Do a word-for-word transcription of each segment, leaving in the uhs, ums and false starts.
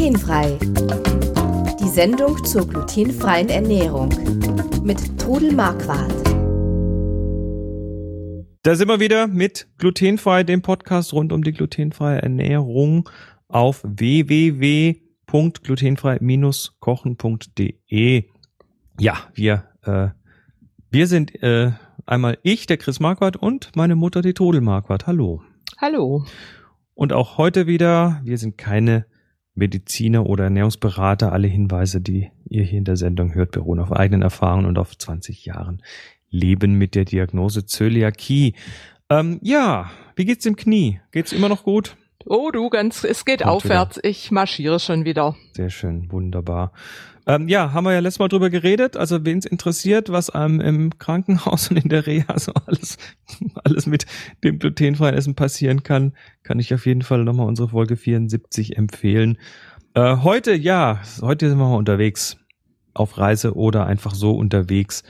Glutenfrei. Die Sendung zur glutenfreien Ernährung mit Trudel Marquardt. Da sind wir wieder mit Glutenfrei, dem Podcast rund um die glutenfreie Ernährung auf w w w punkt glutenfrei Bindestrich kochen punkt d e. Ja, wir, äh, wir sind äh, einmal ich, der Chris Marquardt, und meine Mutter, die Trudel Marquardt. Hallo. Hallo. Und auch heute wieder, wir sind keine Mediziner oder Ernährungsberater. Alle Hinweise, die ihr hier in der Sendung hört, beruhen auf eigenen Erfahrungen und auf zwanzig Jahren Leben mit der Diagnose Zöliakie. Ähm, ja, wie geht's im Knie? Geht's immer noch gut? Oh du, ganz, es geht Kommt aufwärts. Wieder. Ich marschiere schon wieder. Sehr schön, wunderbar. Ähm, ja, haben wir ja letztes Mal drüber geredet. Also wen es interessiert, was einem im Krankenhaus und in der Reha so alles, alles mit dem glutenfreien Essen passieren kann, kann ich auf jeden Fall nochmal unsere Folge vierundsiebzig empfehlen. Äh, heute, ja, heute sind wir mal unterwegs auf Reise oder einfach so unterwegs.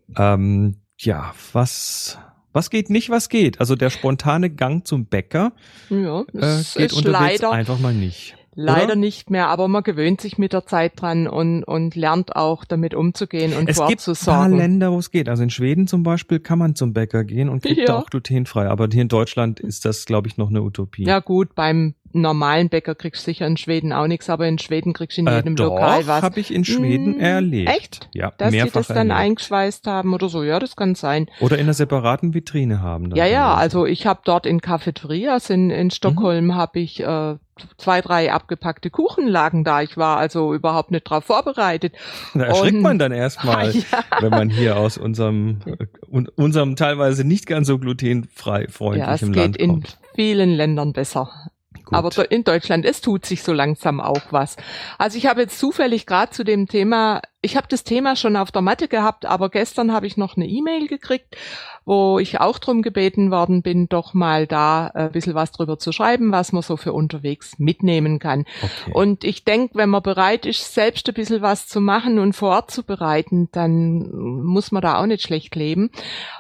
Ähm, ja, was... Was geht nicht, was geht? Also der spontane Gang zum Bäcker ja, äh, geht unterwegs leider, einfach mal nicht. Leider oder? Nicht mehr, aber man gewöhnt sich mit der Zeit dran und, und lernt auch damit umzugehen und vorzusorgen. Es gibt ein paar Länder, wo es geht. Also in Schweden zum Beispiel kann man zum Bäcker gehen und kriegt ja. da auch glutenfrei. Aber hier in Deutschland ist das, glaube ich, noch eine Utopie. Ja gut, beim normalen Bäcker kriegst du sicher in Schweden auch nichts, aber in Schweden kriegst du in jedem äh, doch, Lokal was. habe ich in Schweden hm, erlebt. Echt? Ja, dass mehrfach die das dann erlebt. eingeschweißt haben oder so, ja, das kann sein. Oder in einer separaten Vitrine haben. Ja, ja, also ich habe dort in Cafeterias in, in Stockholm mhm. habe ich äh, zwei, drei abgepackte Kuchen lagen da. Ich war also überhaupt nicht drauf vorbereitet. Da erschrickt und, man dann erstmal, ja. wenn man hier aus unserem, uh, unserem teilweise nicht ganz so glutenfrei freundlichen ja, Land kommt. Ja, es geht in vielen Ländern besser. Gut. Aber in Deutschland, es tut sich so langsam auch was. Also ich habe jetzt zufällig gerade zu dem Thema, ich habe das Thema schon auf der Matte gehabt, aber gestern habe ich noch eine E-Mail gekriegt, wo ich auch drum gebeten worden bin, doch mal da ein bisschen was drüber zu schreiben, was man so für unterwegs mitnehmen kann. Okay. Und ich denke, wenn man bereit ist, selbst ein bisschen was zu machen und vorzubereiten, dann muss man da auch nicht schlecht leben.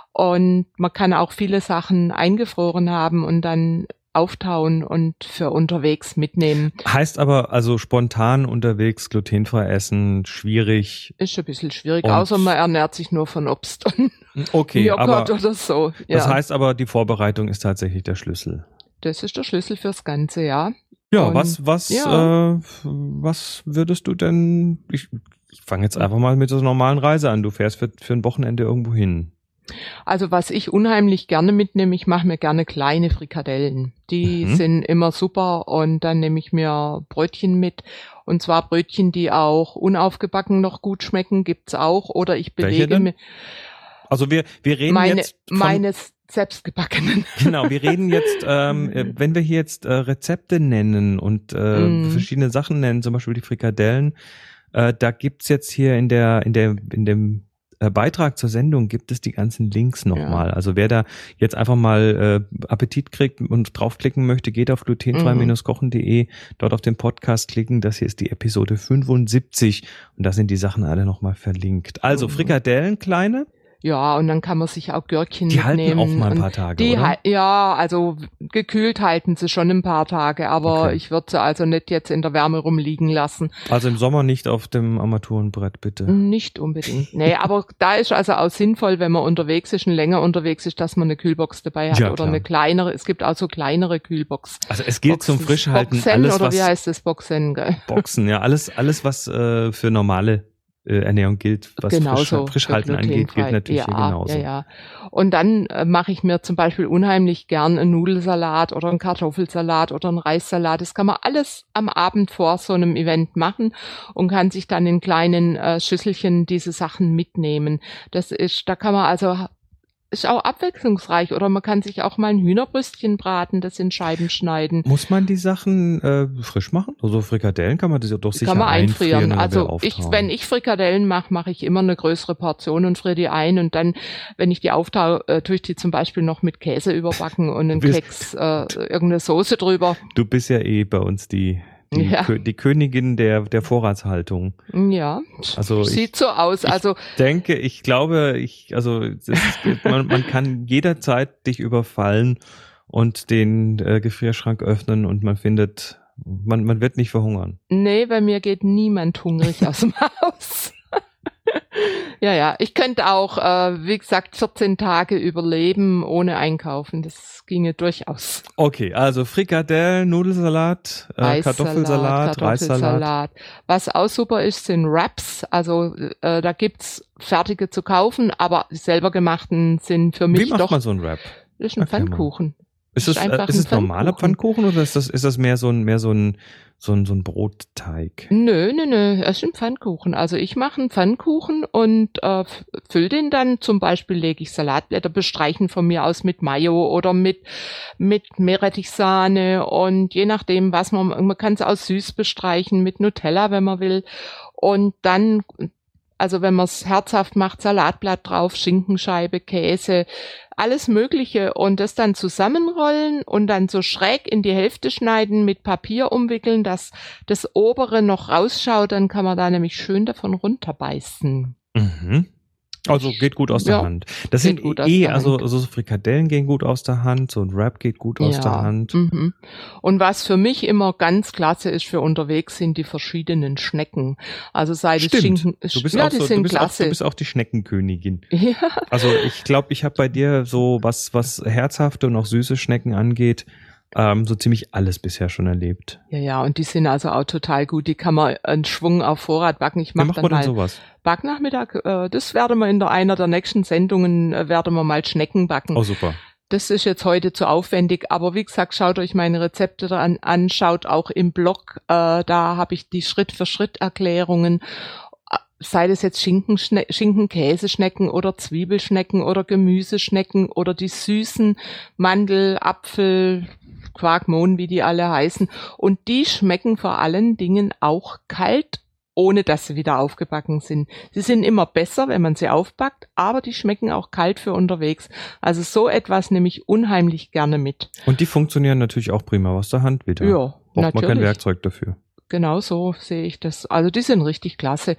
Und man kann auch viele Sachen eingefroren haben und dann auftauen und für unterwegs mitnehmen. Heißt aber also spontan unterwegs glutenfrei essen, schwierig? Ist ein bisschen schwierig, außer man ernährt sich nur von Obst und okay, Joghurt aber oder so. Ja. Das heißt aber, die Vorbereitung ist tatsächlich der Schlüssel. Das ist der Schlüssel fürs Ganze, ja. Ja, und, was was ja. Äh, was würdest du denn, ich, ich fange jetzt einfach mal mit der normalen Reise an, du fährst für, für ein Wochenende irgendwo hin. Also was ich unheimlich gerne mitnehme, ich mache mir gerne kleine Frikadellen. Die mhm. sind immer super und dann nehme ich mir Brötchen mit. Und zwar Brötchen, die auch unaufgebacken noch gut schmecken, gibt's auch. Oder ich belege mir... Also wir, wir reden meine, jetzt von... Meines selbstgebackenen. Genau, wir reden jetzt, ähm, wenn wir hier jetzt äh, Rezepte nennen und äh, mm. verschiedene Sachen nennen, zum Beispiel die Frikadellen, äh, da gibt's jetzt hier in der, in der, in dem Beitrag zur Sendung gibt es die ganzen Links nochmal. Ja. Also wer da jetzt einfach mal äh, Appetit kriegt und draufklicken möchte, geht auf glutenfrei Bindestrich kochen punkt d e, dort auf den Podcast klicken. Das hier ist die Episode fünfundsiebzig und da sind die Sachen alle nochmal verlinkt. Also mhm. Frikadellen, kleine. Ja, und dann kann man sich auch Gürkchen die mitnehmen. Die halten auch mal ein paar Tage, die oder? Ja, also gekühlt halten sie schon ein paar Tage, aber okay. ich würde sie also nicht jetzt in der Wärme rumliegen lassen. Also im Sommer nicht auf dem Armaturenbrett, bitte? Nicht unbedingt. Nee, aber da ist also auch sinnvoll, wenn man unterwegs ist und länger unterwegs ist, dass man eine Kühlbox dabei hat ja, oder klar. eine kleinere. Es gibt auch so kleinere Kühlbox. Also es gilt Boxen, zum Frischhalten Boxen, alles, oder was... wie heißt das? Boxen, gell? Boxen, ja. Alles, alles was äh, für normale Ernährung gilt, was genauso, Frisch, Frischhalten angeht, gilt natürlich ja, hier genauso. Ja, ja. Und dann äh, mache ich mir zum Beispiel unheimlich gern einen Nudelsalat oder einen Kartoffelsalat oder einen Reissalat. Das kann man alles am Abend vor so einem Event machen und kann sich dann in kleinen äh, Schüsselchen diese Sachen mitnehmen. Das ist, da kann man also ist auch abwechslungsreich oder man kann sich auch mal ein Hühnerbrüstchen braten, das in Scheiben schneiden. Muss man die Sachen äh, frisch machen? Also Frikadellen kann man das ja doch sicher kann man einfrieren. Also ich, wenn ich Frikadellen mache, mache ich immer eine größere Portion und friere die ein und dann, wenn ich die auftaue, äh, tue ich die zum Beispiel noch mit Käse überbacken und einen Keks, äh, irgendeine Soße drüber. Du bist ja eh bei uns die Die, ja. Kö- die Königin der, der Vorratshaltung. Ja, also sieht ich, so aus. Ich also denke, ich glaube, ich, also es ist, man, man kann jederzeit dich überfallen und den äh, Gefrierschrank öffnen und man findet Man, man wird nicht verhungern. Nee, bei mir geht niemand hungrig aus dem Haus. Ja, ja, ich könnte auch, äh, wie gesagt, vierzehn Tage überleben ohne Einkaufen. Das ginge durchaus. Okay, also Frikadellen, Nudelsalat, äh, Kartoffelsalat, Kartoffelsalat, Reissalat. Was auch super ist, sind Wraps. Also äh, da gibt's fertige zu kaufen, aber die selber gemachten sind für mich doch... Wie macht doch, man so einen Wrap? Das ist ein Erklär Pfannkuchen. Mal. Ist es, äh, ist es normaler Pfannkuchen oder ist das, ist das mehr so ein, mehr so ein, so ein, so ein Brotteig? Nö, nö, nö, es ist ein Pfannkuchen. Also ich mache einen Pfannkuchen und äh, fülle den dann, zum Beispiel lege ich Salatblätter, bestreichen von mir aus mit Mayo oder mit, mit Meerrettichsahne und je nachdem, was man, man kann es auch süß bestreichen mit Nutella, wenn man will. Und dann, also wenn man es herzhaft macht, Salatblatt drauf, Schinkenscheibe, Käse, alles Mögliche und das dann zusammenrollen und dann so schräg in die Hälfte schneiden, mit Papier umwickeln, dass das obere noch rausschaut, dann kann man da nämlich schön davon runterbeißen. Mhm. Also geht gut aus der ja, Hand. Das sind eh, also, also so Frikadellen gehen gut aus der Hand, so ein Wrap geht gut aus ja. der Hand. Mhm. Und was für mich immer ganz klasse ist für unterwegs, sind die verschiedenen Schnecken. Also sei das Schinken, du bist ja, auch die so, sind du bist klasse. Auch, du bist auch die Schneckenkönigin. Ja. Also ich glaube, ich habe bei dir so was, was herzhafte und auch süße Schnecken angeht, Ähm, so ziemlich alles bisher schon erlebt. Ja, ja, und die sind also auch total gut. Die kann man einen Schwung auf Vorrat backen. Ich mache dann man mal sowas? Backnachmittag. Äh, das werden wir in der einer der nächsten Sendungen, äh, werden wir mal Schnecken backen. Oh, super. Das ist jetzt heute zu aufwendig, aber wie gesagt, schaut euch meine Rezepte an, an schaut auch im Blog. Äh, da habe ich die Schritt-für-Schritt-Erklärungen. Sei das jetzt Schinken, Schinken, Käseschnecken oder Zwiebelschnecken oder Gemüseschnecken oder die süßen Mandel, Apfel, Quark, Mohn, wie die alle heißen. Und die schmecken vor allen Dingen auch kalt, ohne dass sie wieder aufgebacken sind. Sie sind immer besser, wenn man sie aufbackt, aber die schmecken auch kalt für unterwegs. Also so etwas nehme ich unheimlich gerne mit. Und die funktionieren natürlich auch prima aus der Hand wieder. Ja, Braucht natürlich. man kein Werkzeug dafür. Genau so sehe ich das. Also die sind richtig klasse.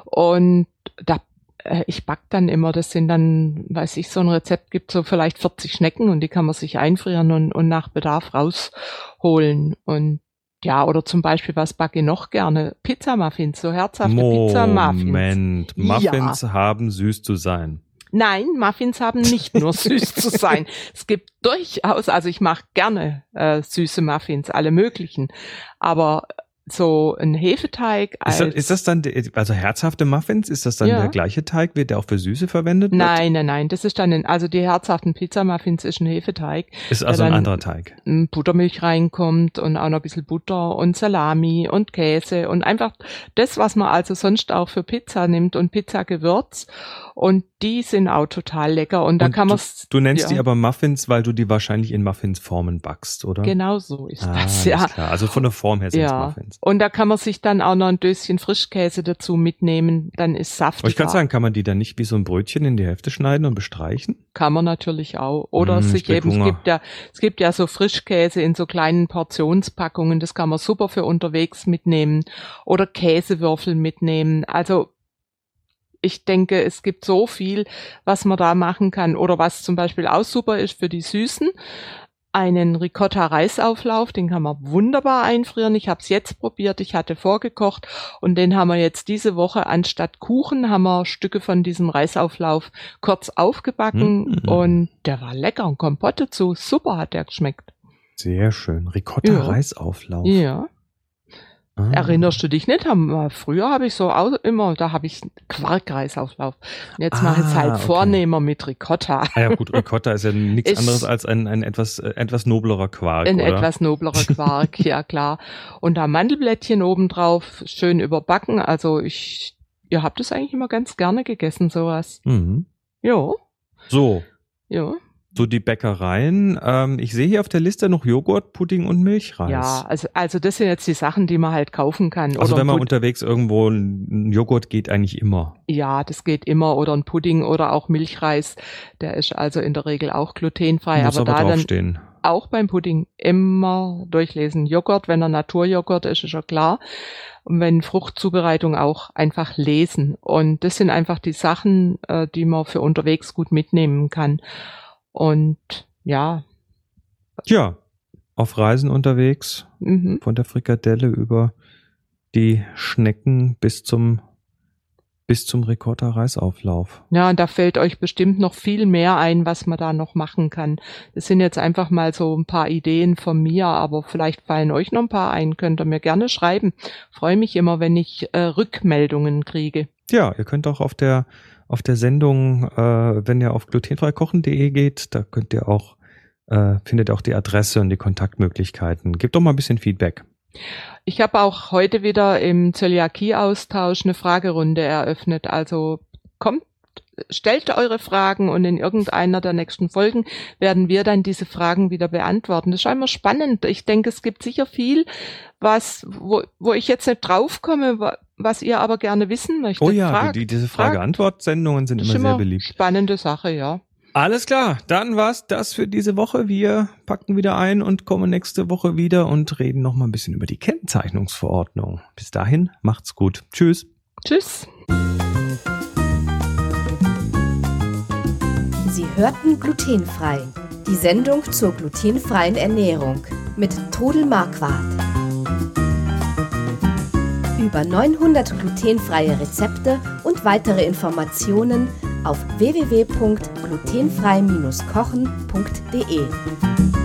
Und da äh, ich back dann immer, das sind dann, weiß ich, so ein Rezept gibt so vielleicht vierzig Schnecken und die kann man sich einfrieren und, und nach Bedarf rausholen. Und ja, oder zum Beispiel, was backe ich noch gerne? Pizzamuffins, so herzhafte Pizzamuffins. Moment, Muffins ja. haben süß zu sein. Nein, Muffins haben nicht nur süß zu sein. Es gibt durchaus, also ich mache gerne äh, süße Muffins, alle möglichen, aber so ein Hefeteig als... Ist das, ist das dann, also herzhafte Muffins, ist das dann ja. der gleiche Teig, wird der auch für Süße verwendet wird? Nein, nein, nein, das ist dann, ein, also die herzhaften Pizzamuffins ist ein Hefeteig. Ist also ein anderer Teig. Buttermilch reinkommt und auch noch ein bisschen Butter und Salami und Käse und einfach das, was man also sonst auch für Pizza nimmt und Pizzagewürz. Und die sind auch total lecker. Und da und kann man Du, du nennst ja. die aber Muffins, weil du die wahrscheinlich in Muffinsformen backst, oder? Genau so ist ah, das, ja. Klar. Also von der Form her sind es ja. Muffins. Und da kann man sich dann auch noch ein Döschen Frischkäse dazu mitnehmen. Dann ist saftig. Aber ich kann sagen, kann man die dann nicht wie so ein Brötchen in die Hälfte schneiden und bestreichen? Kann man natürlich auch. Oder mmh, sich eben, es gibt ja, es gibt ja so Frischkäse in so kleinen Portionspackungen. Das kann man super für unterwegs mitnehmen. Oder Käsewürfel mitnehmen. Also, ich denke, es gibt so viel, was man da machen kann. Oder was zum Beispiel auch super ist für die Süßen. Einen Ricotta-Reisauflauf, den kann man wunderbar einfrieren. Ich habe es jetzt probiert, ich hatte vorgekocht und den haben wir jetzt diese Woche anstatt Kuchen, haben wir Stücke von diesem Reisauflauf kurz aufgebacken mm-hmm. und der war lecker und Kompott dazu. Super hat der geschmeckt. Sehr schön. Ricotta-Reisauflauf. Ja. Ah. Erinnerst du dich nicht? Haben, früher habe ich so auch immer, da habe ich Quarkreisauflauf. Jetzt ah, mache ich es halt okay. vornehmer mit Ricotta. Ah ja gut, Ricotta ist ja nichts ist anderes als ein, ein etwas, etwas noblerer Quark, Ein oder? etwas noblerer Quark, ja klar. Und da Mandelblättchen obendrauf, schön überbacken. Also ich, ihr habt es eigentlich immer ganz gerne gegessen, sowas. Mhm. Jo. So. Jo. So die Bäckereien. Ähm, ich sehe hier auf der Liste noch Joghurt, Pudding und Milchreis. Ja, also, also das sind jetzt die Sachen, die man halt kaufen kann. Also oder wenn man Pud- unterwegs irgendwo, ein Joghurt geht eigentlich immer. Ja, das geht immer. Oder ein Pudding oder auch Milchreis. Der ist also in der Regel auch glutenfrei. Muss aber, aber da draufstehen. Dann auch beim Pudding immer durchlesen. Joghurt, wenn er Naturjoghurt ist, ist ja klar. Und wenn Fruchtzubereitung auch einfach lesen. Und das sind einfach die Sachen, äh, die man für unterwegs gut mitnehmen kann. Und ja. Ja, auf Reisen unterwegs, mhm. von der Frikadelle über die Schnecken bis zum bis zum Ricotta Reisauflauf. Ja, und da fällt euch bestimmt noch viel mehr ein, was man da noch machen kann. Das sind jetzt einfach mal so ein paar Ideen von mir, aber vielleicht fallen euch noch ein paar ein. Könnt ihr mir gerne schreiben. Freue mich immer, wenn ich äh, Rückmeldungen kriege. Ja, ihr könnt auch auf der auf der Sendung, äh, wenn ihr auf glutenfreikochen punkt de geht, da könnt ihr auch äh, findet ihr auch die Adresse und die Kontaktmöglichkeiten. Gebt doch mal ein bisschen Feedback. Ich habe auch heute wieder im Zöliakie-Austausch eine Fragerunde eröffnet. Also kommt, stellt eure Fragen und in irgendeiner der nächsten Folgen werden wir dann diese Fragen wieder beantworten. Das ist immer spannend. Ich denke, es gibt sicher viel, was, wo, wo ich jetzt nicht draufkomme, was ihr aber gerne wissen möchtet. Oh ja, Fragt, die, diese Frage-Antwort-Sendungen sind immer, immer sehr beliebt. Spannende Sache, ja. Alles klar, dann war's das für diese Woche. Wir packen wieder ein und kommen nächste Woche wieder und reden noch mal ein bisschen über die Kennzeichnungsverordnung. Bis dahin, macht's gut. Tschüss. Tschüss. Sie hörten Glutenfrei, die Sendung zur glutenfreien Ernährung mit Trudel Marquardt. Über neunhundert glutenfreie Rezepte und weitere Informationen auf w w w punkt glutenfrei Bindestrich kochen punkt de.